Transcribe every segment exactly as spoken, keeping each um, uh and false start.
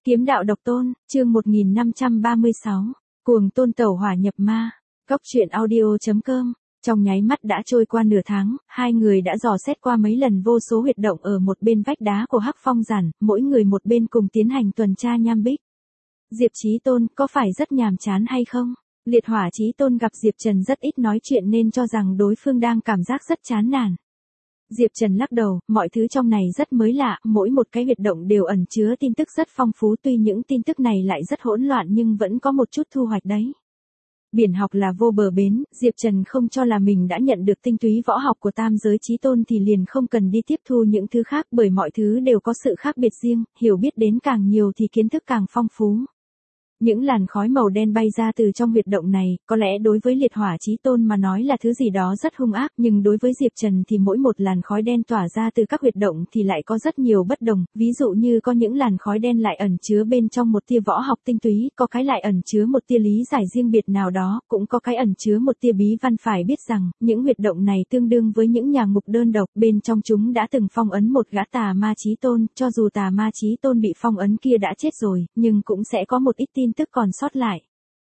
Kiếm đạo độc tôn, chương một nghìn năm trăm ba mươi sáu, cuồng tôn tẩu hỏa nhập ma. Cốc truyện audio.com. Trong nháy mắt đã trôi qua nửa tháng, hai người đã dò xét qua mấy lần vô số huyệt động ở một bên vách đá của Hắc Phong Giản, mỗi người một bên cùng tiến hành tuần tra nham bích. Diệp Chí Tôn, có phải rất nhàm chán hay không? Liệt Hỏa Chí Tôn gặp Diệp Trần rất ít nói chuyện nên cho rằng đối phương đang cảm giác rất chán nản. Diệp Trần lắc đầu, mọi thứ trong này rất mới lạ, mỗi một cái huyệt động đều ẩn chứa tin tức rất phong phú, tuy những tin tức này lại rất hỗn loạn nhưng vẫn có một chút thu hoạch đấy. Biển học là vô bờ bến, Diệp Trần không cho là mình đã nhận được tinh túy võ học của tam giới chí tôn thì liền không cần đi tiếp thu những thứ khác, bởi mọi thứ đều có sự khác biệt riêng, hiểu biết đến càng nhiều thì kiến thức càng phong phú. Những làn khói màu đen bay ra từ trong huyệt động này, có lẽ đối với Liệt Hỏa Chí Tôn mà nói là thứ gì đó rất hung ác, nhưng đối với Diệp Trần thì mỗi một làn khói đen tỏa ra từ các huyệt động thì lại có rất nhiều bất đồng, ví dụ như có những làn khói đen lại ẩn chứa bên trong một tia võ học tinh túy, có cái lại ẩn chứa một tia lý giải riêng biệt nào đó, cũng có cái ẩn chứa một tia bí văn. Phải biết rằng, những huyệt động này tương đương với những nhà ngục đơn độc, bên trong chúng đã từng phong ấn một gã tà ma chí tôn, cho dù tà ma chí tôn bị phong ấn kia đã chết rồi, nhưng cũng sẽ có một ít tin tức còn sót lại.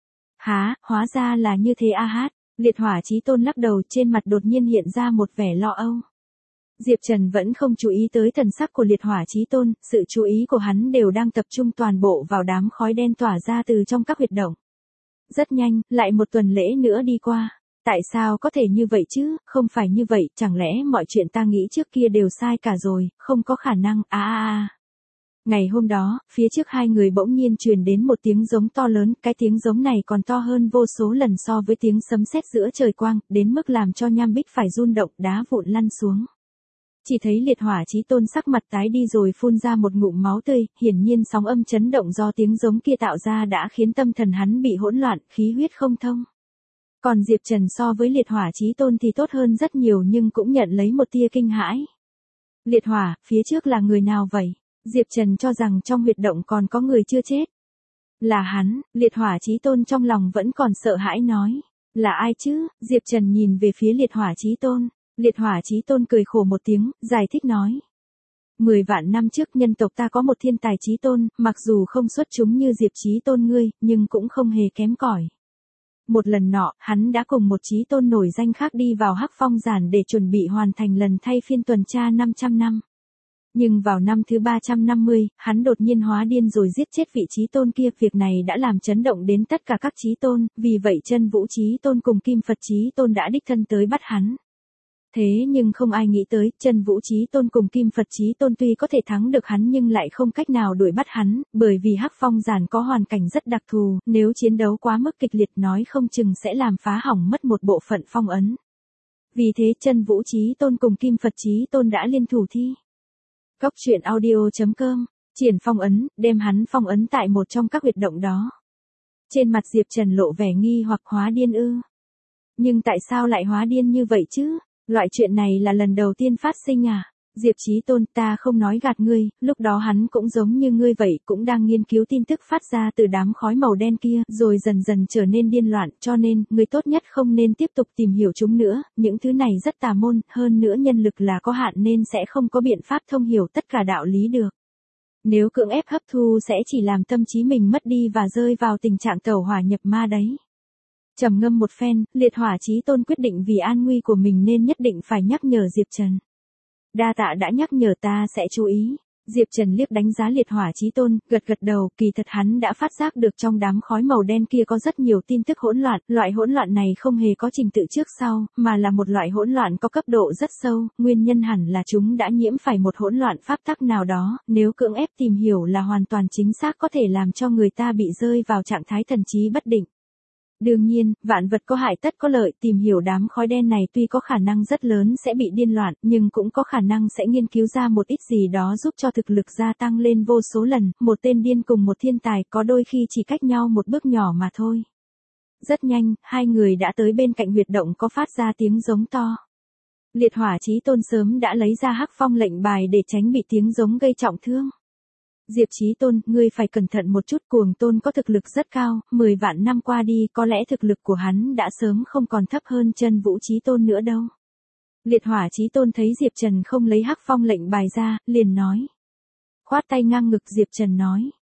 Há, hóa ra là như thế a hát, Liệt Hỏa Chí Tôn lắc đầu, trên mặt đột nhiên hiện ra một vẻ lo âu. Diệp Trần vẫn không chú ý tới thần sắc của Liệt Hỏa Chí Tôn, sự chú ý của hắn đều đang tập trung toàn bộ vào đám khói đen tỏa ra từ trong các huyệt động. Rất nhanh, lại một tuần lễ nữa đi qua. Tại sao có thể như vậy chứ, không phải như vậy, chẳng lẽ mọi chuyện ta nghĩ trước kia đều sai cả rồi, không có khả năng, a a a. Ngày hôm đó, phía trước hai người bỗng nhiên truyền đến một tiếng giống to lớn, cái tiếng giống này còn to hơn vô số lần so với tiếng sấm sét giữa trời quang, đến mức làm cho nham bích phải rung động, đá vụn lăn xuống. Chỉ thấy Liệt Hỏa Chí Tôn sắc mặt tái đi rồi phun ra một ngụm máu tươi, hiển nhiên sóng âm chấn động do tiếng giống kia tạo ra đã khiến tâm thần hắn bị hỗn loạn, khí huyết không thông. Còn Diệp Trần so với Liệt Hỏa Chí Tôn thì tốt hơn rất nhiều nhưng cũng nhận lấy một tia kinh hãi. Liệt Hỏa, phía trước là người nào vậy? Diệp Trần cho rằng trong huyệt động còn có người chưa chết. Là hắn, Liệt Hỏa Chí Tôn trong lòng vẫn còn sợ hãi nói. Là ai chứ? Diệp Trần nhìn về phía Liệt Hỏa Chí Tôn. Liệt Hỏa Chí Tôn cười khổ một tiếng, giải thích nói. Mười vạn năm trước nhân tộc ta có một thiên tài chí tôn, mặc dù không xuất chúng như Diệp Chí Tôn ngươi, nhưng cũng không hề kém cỏi. Một lần nọ, hắn đã cùng một chí tôn nổi danh khác đi vào Hắc Phong Giản để chuẩn bị hoàn thành lần thay phiên tuần tra năm trăm năm. Nhưng vào năm thứ ba trăm năm mươi, hắn đột nhiên hóa điên rồi giết chết vị chí tôn kia, việc này đã làm chấn động đến tất cả các chí tôn, vì vậy Chân Vũ Chí Tôn cùng Kim Phật Chí Tôn đã đích thân tới bắt hắn. Thế nhưng không ai nghĩ tới, Chân Vũ Chí Tôn cùng Kim Phật Chí Tôn tuy có thể thắng được hắn nhưng lại không cách nào đuổi bắt hắn, bởi vì Hắc Phong Giản có hoàn cảnh rất đặc thù, nếu chiến đấu quá mức kịch liệt nói không chừng sẽ làm phá hỏng mất một bộ phận phong ấn. Vì thế Chân Vũ Chí Tôn cùng Kim Phật Chí Tôn đã liên thủ thi. Cốc truyện audio.com, triển phong ấn, đem hắn phong ấn tại một trong các huyệt động đó. Trên mặt Diệp Trần lộ vẻ nghi hoặc, hóa điên ư? Nhưng tại sao lại hóa điên như vậy chứ? Loại chuyện này là lần đầu tiên phát sinh à? Diệp Chí Tôn, ta không nói gạt ngươi, lúc đó hắn cũng giống như ngươi vậy, cũng đang nghiên cứu tin tức phát ra từ đám khói màu đen kia, rồi dần dần trở nên điên loạn, cho nên, ngươi tốt nhất không nên tiếp tục tìm hiểu chúng nữa, những thứ này rất tà môn, hơn nữa nhân lực là có hạn nên sẽ không có biện pháp thông hiểu tất cả đạo lý được. Nếu cưỡng ép hấp thu sẽ chỉ làm tâm trí mình mất đi và rơi vào tình trạng tẩu hỏa nhập ma đấy. Trầm ngâm một phen, Liệt Hỏa Chí Tôn quyết định vì an nguy của mình nên nhất định phải nhắc nhở Diệp Trần. Đa tạ đã nhắc nhở, ta sẽ chú ý. Diệp Trần liếc đánh giá Liệt Hỏa Chí Tôn, gật gật đầu, kỳ thật hắn đã phát giác được trong đám khói màu đen kia có rất nhiều tin tức hỗn loạn, loại hỗn loạn này không hề có trình tự trước sau, mà là một loại hỗn loạn có cấp độ rất sâu, nguyên nhân hẳn là chúng đã nhiễm phải một hỗn loạn pháp tắc nào đó, nếu cưỡng ép tìm hiểu là hoàn toàn chính xác có thể làm cho người ta bị rơi vào trạng thái thần trí bất định. Đương nhiên, vạn vật có hại tất có lợi, tìm hiểu đám khói đen này tuy có khả năng rất lớn sẽ bị điên loạn, nhưng cũng có khả năng sẽ nghiên cứu ra một ít gì đó giúp cho thực lực gia tăng lên vô số lần, một tên điên cùng một thiên tài có đôi khi chỉ cách nhau một bước nhỏ mà thôi. Rất nhanh, hai người đã tới bên cạnh huyệt động có phát ra tiếng giống to. Liệt Hỏa Chí Tôn sớm đã lấy ra Hắc Phong lệnh bài để tránh bị tiếng giống gây trọng thương. Diệp Chí Tôn, ngươi phải cẩn thận một chút, cuồng tôn có thực lực rất cao, mười vạn năm qua đi có lẽ thực lực của hắn đã sớm không còn thấp hơn Chân Vũ Chí Tôn nữa đâu. Liệt Hỏa Chí Tôn thấy Diệp Trần không lấy Hắc Phong lệnh bài ra, liền nói. Khoát tay ngang ngực Diệp Trần nói.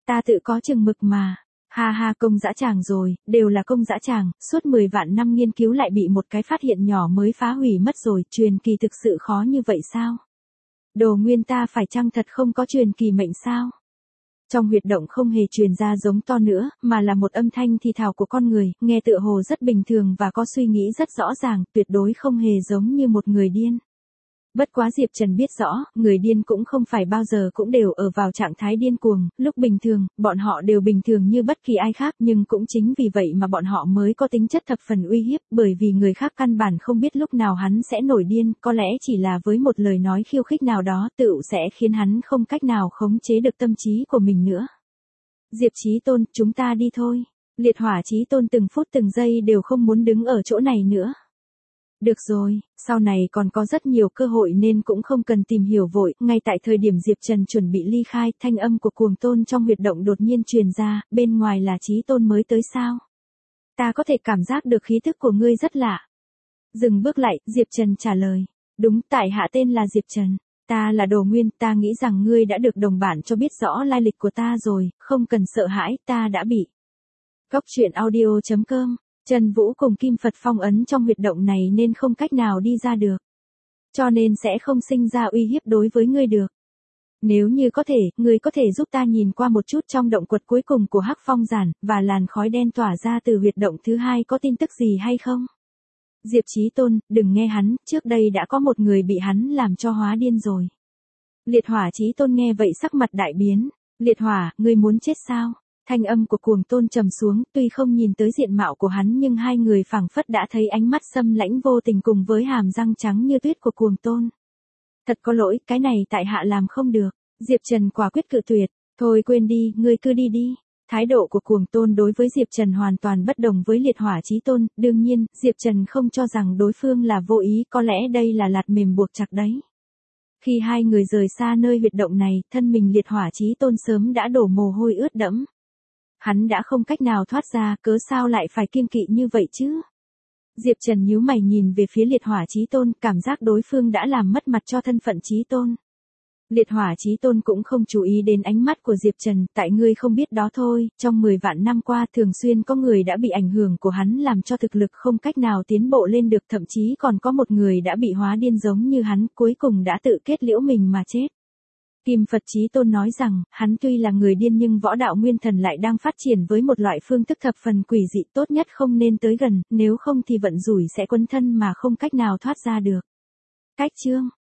Ta tự có chừng mực mà. Ha ha, công dã tràng rồi, đều là công dã tràng, suốt mười vạn năm nghiên cứu lại bị một cái phát hiện nhỏ mới phá hủy mất rồi, truyền kỳ thực sự khó như vậy sao? Đồ Nguyên ta phải chăng thật không có truyền kỳ mệnh sao? Trong huyệt động không hề truyền ra giống to nữa, mà là một âm thanh thì thào của con người, nghe tựa hồ rất bình thường và có suy nghĩ rất rõ ràng, tuyệt đối không hề giống như một người điên. Bất quá Diệp Trần biết rõ, người điên cũng không phải bao giờ cũng đều ở vào trạng thái điên cuồng, lúc bình thường, bọn họ đều bình thường như bất kỳ ai khác, nhưng cũng chính vì vậy mà bọn họ mới có tính chất thập phần uy hiếp, bởi vì người khác căn bản không biết lúc nào hắn sẽ nổi điên, có lẽ chỉ là với một lời nói khiêu khích nào đó, tựu sẽ khiến hắn không cách nào khống chế được tâm trí của mình nữa. Diệp Chí Tôn, chúng ta đi thôi. Liệt Hỏa Chí Tôn từng phút từng giây đều không muốn đứng ở chỗ này nữa. Được rồi, sau này còn có rất nhiều cơ hội nên cũng không cần tìm hiểu vội, ngay tại thời điểm Diệp Trần chuẩn bị ly khai, thanh âm của Cuồng Tôn trong huyệt động đột nhiên truyền ra, bên ngoài là Chí Tôn mới tới sao? Ta có thể cảm giác được khí thức của ngươi rất lạ. Dừng bước lại, Diệp Trần trả lời, đúng, tại hạ tên là Diệp Trần, ta là Đồ Nguyên, ta nghĩ rằng ngươi đã được đồng bản cho biết rõ lai lịch của ta rồi, không cần sợ hãi, ta đã bị. Góc truyện audio chấm com. Trần Vũ cùng Kim Phật phong ấn trong huyệt động này nên không cách nào đi ra được. Cho nên sẽ không sinh ra uy hiếp đối với ngươi được. Nếu như có thể, ngươi có thể giúp ta nhìn qua một chút trong động quật cuối cùng của Hắc Phong Giản, và làn khói đen tỏa ra từ huyệt động thứ hai có tin tức gì hay không? Diệp Chí Tôn, đừng nghe hắn, trước đây đã có một người bị hắn làm cho hóa điên rồi. Liệt Hỏa Chí Tôn nghe vậy sắc mặt đại biến. Liệt Hỏa, ngươi muốn chết sao? Thanh âm của Cuồng Tôn trầm xuống, tuy không nhìn tới diện mạo của hắn nhưng hai người phảng phất đã thấy ánh mắt xâm lãnh vô tình cùng với hàm răng trắng như tuyết của Cuồng Tôn. Thật có lỗi, cái này tại hạ làm không được. Diệp Trần quả quyết cự tuyệt. Thôi quên đi, ngươi cứ đi đi. Thái độ của Cuồng Tôn đối với Diệp Trần hoàn toàn bất đồng với Liệt Hỏa Chí Tôn, đương nhiên, Diệp Trần không cho rằng đối phương là vô ý, có lẽ đây là lạt mềm buộc chặt đấy. Khi hai người rời xa nơi huyệt động này, thân mình Liệt Hỏa Chí Tôn sớm đã đổ mồ hôi ướt đẫm. Hắn đã không cách nào thoát ra, cớ sao lại phải kiêng kỵ như vậy chứ? Diệp Trần nhíu mày nhìn về phía Liệt Hỏa Chí Tôn, cảm giác đối phương đã làm mất mặt cho thân phận Chí Tôn. Liệt Hỏa Chí Tôn cũng không chú ý đến ánh mắt của Diệp Trần, tại ngươi không biết đó thôi, trong mười vạn năm qua thường xuyên có người đã bị ảnh hưởng của hắn làm cho thực lực không cách nào tiến bộ lên được, thậm chí còn có một người đã bị hóa điên giống như hắn, cuối cùng đã tự kết liễu mình mà chết. Kim Phật Chí Tôn nói rằng, hắn tuy là người điên nhưng võ đạo nguyên thần lại đang phát triển với một loại phương thức thập phần quỷ dị, tốt nhất không nên tới gần, nếu không thì vận rủi sẽ quấn thân mà không cách nào thoát ra được. Cách chương